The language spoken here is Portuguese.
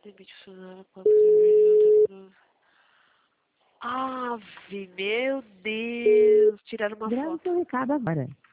Limite funcionário pode ser. Ave, meu Deus! Tiraram uma Grave foto. seu recado agora.